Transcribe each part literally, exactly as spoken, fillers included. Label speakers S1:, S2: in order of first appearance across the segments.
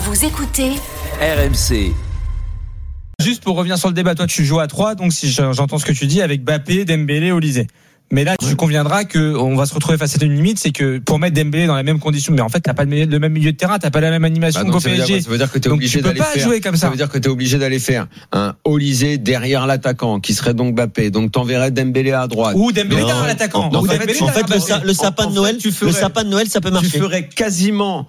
S1: Vous écoutez
S2: R M C.
S3: Juste pour revenir sur le débat, toi tu joues à trois, donc si j'entends ce que tu dis avec Mbappé, Dembélé, Olysée. Mais là, tu conviendras que on va se retrouver face à une limite, c'est que pour mettre Dembélé dans les mêmes conditions, mais en fait, t'as pas le même milieu de terrain, t'as pas la même animation
S4: bah
S3: qu'au P S G.
S4: Dire, ça veut dire que t'es obligé d'aller faire.
S3: Tu peux pas jouer comme ça.
S4: Ça veut dire que t'es obligé d'aller faire un Olysée derrière l'attaquant, qui serait donc Mbappé. Donc t'enverrais Dembélé à droite.
S3: Ou Dembélé derrière l'attaquant.
S5: En fait, en fait le, sa, le sapin de Noël, le sapin de Noël, ça peut marcher.
S4: Tu ferais quasiment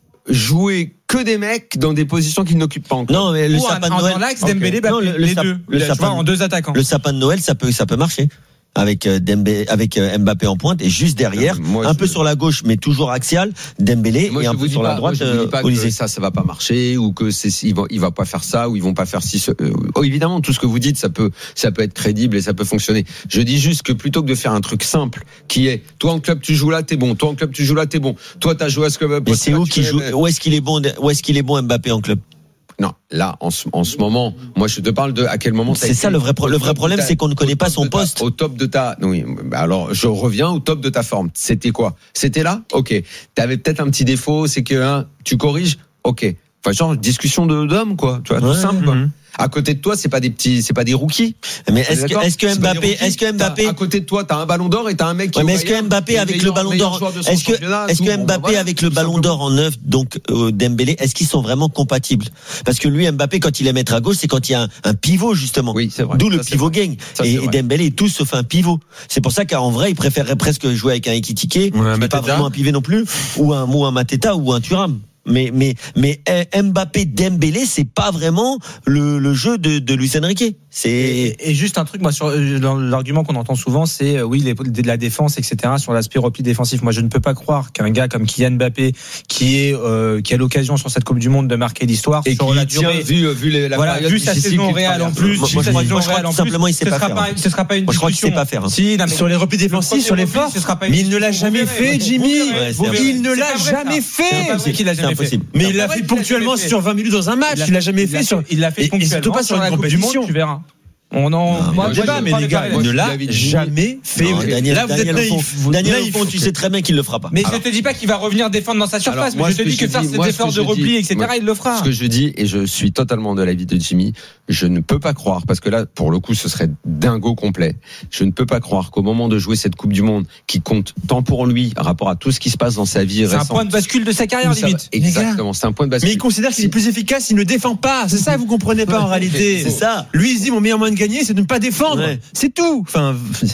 S4: jouer que des mecs dans des positions qu'ils n'occupent pas encore.
S5: Non, mais le
S3: Ou
S5: sapin
S3: un,
S5: de Noël.
S3: dans l'axe, Dembélé, okay. non, le,
S5: le
S3: les
S5: sap,
S3: deux.
S5: Le sapin
S3: en deux attaquants.
S5: Le sapin de Noël, ça peut, ça peut marcher. Avec Dembélé, avec Mbappé en pointe et juste derrière, moi, un peu je... sur la gauche, mais toujours axial, Dembélé moi, et un peu sur pas, la droite. Moi, je vous dis pas
S4: que ça, ça va pas marcher ou que c'est, il va, il va pas faire ça ou ils vont pas faire si. Euh, oh, évidemment, tout ce que vous dites, ça peut, ça peut être crédible et ça peut fonctionner. Je dis juste que plutôt que de faire un truc simple, qui est, toi en club tu joues là, t'es bon. Toi en club tu joues là, t'es bon. Toi t'as joué à ce que.
S5: Mais c'est où qui joue? Où est-ce qu'il est bon? Où est-ce qu'il est bon Mbappé en club?
S4: Non, là, en ce, en ce moment, moi, je te parle de à quel moment.
S5: C'est ça le vrai, pro- le vrai problème, c'est qu'on ne connaît pas son poste.
S4: Ta, au top de ta, oui. Alors, je reviens au top de ta forme. C'était quoi? C'était là? Ok. T'avais peut-être un petit défaut, c'est que hein, tu corriges. Ok. Enfin, genre discussion de d'hommes, quoi. Tu vois, ouais, tout simple. Quoi. Mm-hmm. À côté de toi, c'est pas des petits, c'est pas des rookies.
S5: Mais est-ce que, est-ce que Mbappé, est-ce que Mbappé,
S4: à côté de toi, t'as un ballon d'or et t'as un mec qui.
S5: Ouais, mais est-ce que Mbappé avec le ballon d'or, est-ce que, est-ce que Mbappé avec le ballon d'or en neuf, donc euh, Dembélé, est-ce qu'ils sont vraiment compatibles? Parce que lui, Mbappé, quand il est mettre à gauche, c'est quand il y a un, un pivot justement.
S4: Oui, c'est vrai.
S5: D'où le
S4: ça,
S5: pivot gagne. Et, et Dembélé, tout sauf un pivot. C'est pour ça qu'en vrai, il préférerait presque jouer avec un Ekitike, qui n'est pas vraiment un pivot non plus, ou un ou un Mateta ou un Thuram. Mais mais mais Mbappé Dembélé, c'est pas vraiment le le jeu de de Luis Enrique. C'est
S3: et, et juste un truc, moi sur l'argument qu'on entend souvent, c'est oui les, de la défense, et cetera. Sur l'aspect repli défensif, moi je ne peux pas croire qu'un gars comme Kylian Mbappé, qui est euh, qui a l'occasion sur cette Coupe du Monde de marquer l'histoire
S4: et
S3: sur
S4: qui
S3: la
S4: tient,
S3: durée,
S4: vu vu les, la
S3: voilà,
S4: période
S3: vu sa saison réelle en plus,
S5: moi, moi, je, moi, je crois que simplement il sait pas faire.
S3: Pas, ce sera pas une
S5: moi, je crois qu'il sait pas faire. Hein.
S3: Si, non,
S6: sur les replis défensifs, sur les forces, mais il ne l'a jamais fait, Jimmy. Il ne l'a jamais fait.
S5: C'est impossible.
S6: Mais il l'a fait ponctuellement sur vingt minutes dans un match. Il l'a jamais fait sur.
S3: Il l'a fait ponctuellement
S6: pas sur une compétition.
S3: Tu verras. On en,
S6: non, moi, je pas, mais les gars, il ne l'a jamais fait.
S5: Non, Daniel,
S6: là, vous
S5: Daniel
S6: êtes naïf.
S5: Daniel Alphonse, tu sais très bien qu'il le fera pas.
S3: Mais alors, je te dis pas qu'il va revenir défendre dans sa surface, alors, mais je te dis que, que faire ses efforts de repli, et cetera, moi, il le fera.
S4: Ce que je dis, et je suis totalement de l'avis de Jimmy, je ne peux pas croire, parce que là, pour le coup, ce serait dingo complet. Je ne peux pas croire qu'au moment de jouer cette Coupe du Monde, qui compte tant pour lui, par rapport à tout ce qui se passe dans sa vie récente.
S3: C'est un point de bascule de sa carrière, limite.
S4: Exactement, c'est un point de bascule.
S6: Mais il considère qu'il est plus efficace, il ne défend pas. C'est ça, vous comprenez pas en réalité.
S5: C'est ça.
S6: Lui, il se dit, mon meilleur moyen de gagner, c'est de ne pas défendre. Ouais. C'est tout. Enfin,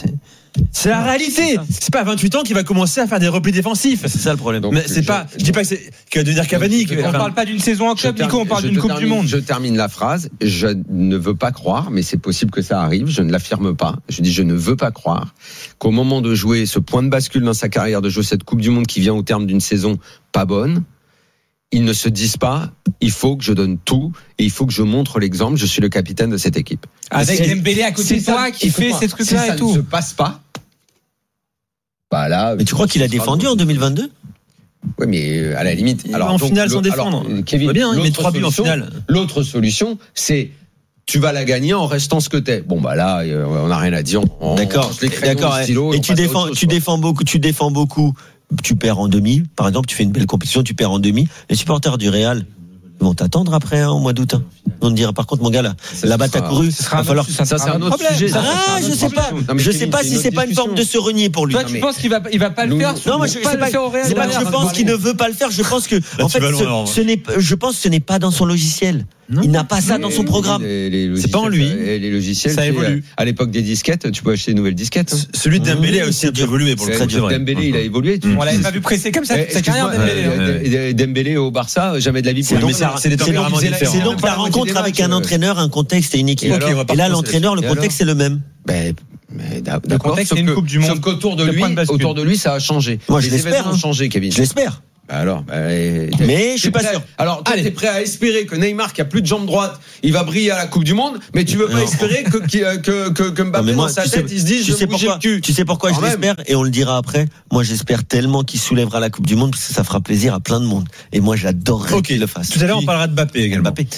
S6: c'est la réalité. C'est pas à vingt-huit ans qu'il va commencer à faire des replis défensifs.
S5: C'est ça le problème.
S6: Donc, mais c'est je, pas. Je dis pas que c'est qu'il va devenir Cavani.
S3: On parle pas d'une saison en club, Nico. On parle d'une Coupe du Monde.
S4: Je termine la phrase. Je ne veux pas croire, mais c'est possible que ça arrive. Je ne l'affirme pas. Je dis je ne veux pas croire qu'au moment de jouer ce point de bascule dans sa carrière, de jouer cette Coupe du Monde qui vient au terme d'une saison pas bonne, ils ne se disent pas, il faut que je donne tout et il faut que je montre l'exemple, je suis le capitaine de cette équipe.
S3: Avec Dembélé à côté de toi qui fait ces trucs-là et tout.
S4: Si ça ne se passe pas, bah là.
S5: Mais tu crois qu'il a défendu en deux mille vingt-deux?
S4: Oui, mais à la limite.
S6: Il alors, en donc, finale sans défendre.
S4: Alors, Kevin,
S6: bien, il met trois buts en finale.
S4: L'autre solution, c'est tu vas la gagner en restant ce que t'es. Bon bah là, on n'a rien à dire. On,
S5: d'accord.
S4: On
S5: d'accord.
S4: Stylo,
S5: et tu défends, chose, tu quoi. défends beaucoup, tu défends beaucoup. Tu perds en demi, par exemple, tu fais une belle compétition, tu perds en demi. Les supporters du Real vont t'attendre après hein, au mois d'août. Hein. On te dira par contre mon gars là, là-bas t'as couru.
S3: Ce sera
S5: va falloir.
S3: Ça, ça c'est un autre sujet.
S5: Ça, ah, je sais pas. Non, je sais pas si c'est pas une forme de se renier pour lui.
S3: Toi, tu penses qu'il va, il va pas le faire?
S5: Non, moi je sais pas. C'est pas que je pense qu'il ne veut pas le faire. Je pense que en fait, ce n'est, je pense que ce n'est pas dans son logiciel. Non. Il n'a pas ça dans son programme.
S4: Les, les
S6: c'est pas en lui.
S4: Les logiciels,
S6: ça évolue.
S4: À l'époque des disquettes, tu peux acheter de nouvelles disquettes. Hein.
S6: Celui de Dembélé a aussi un peu évolué pour le très dur.
S4: Dembélé, il a évolué.
S3: On l'avait pas vu presser comme ça toute sa carrière.
S4: Dembélé, Dembélé au Barça, jamais de la vie.
S5: C'est donc, c'est des tempéraments différents. C'est donc la rencontre avec un entraîneur, un contexte et une équipe. Et là, l'entraîneur, le contexte, c'est le même.
S4: Ben, mais d'accord.
S3: Sauf, que, coupe du monde,
S4: sauf qu'autour de lui, autour de lui, ça a changé.
S5: Moi, je l'espère.
S4: Ont changé, Kevin.
S5: Je l'espère.
S4: Alors, bah,
S5: mais je suis pas sûr.
S4: Alors, tu es prêt à espérer que Neymar, qui a plus de jambe droite, il va briller à la Coupe du Monde, mais tu veux pas non. espérer que que que, que Mbappé non, moi, dans sa tête, sais, il se dit, je vais bouger le cul.
S5: Tu sais pourquoi Quand je l'espère, et on le dira après. Moi, j'espère tellement qu'il soulèvera la Coupe du Monde parce que ça fera plaisir à plein de monde. Et moi, j'adorerais okay. qu'il le fasse.
S6: Tout à l'heure, on parlera de Mbappé également. Mbappé.